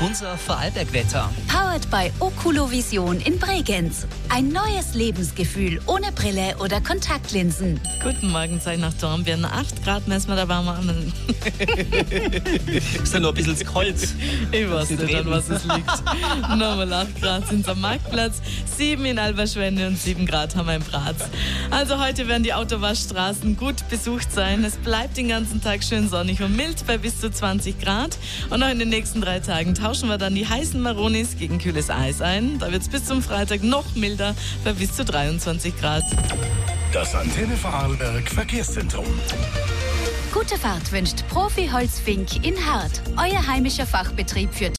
Unser Vorarlberg-Wetter. Powered by Oculovision in Bregenz. Ein neues Lebensgefühl ohne Brille oder Kontaktlinsen. Guten Morgen, Zeit nach Dornbirn. 8 Grad messen wir da warm an. Ist ja noch ein bisschen zu kalt. Ich weiß nicht, an was es liegt. Nochmal 8 Grad sind es am Marktplatz, 7 in Alberschwende und 7 Grad haben wir in Graz. Also heute werden die Autowaschstraßen gut besucht sein. Es bleibt den ganzen Tag schön sonnig und mild bei bis zu 20 Grad. Und auch in den nächsten 3 Tagen tauschen wir dann die heißen Maronis gegen kühles Eis ein. Da wird es bis zum Freitag noch milder bei bis zu 23 Grad. Das Antenne Vorarlberg Verkehrszentrum. Gute Fahrt wünscht Profi Holzfink in Hart. Euer heimischer Fachbetrieb für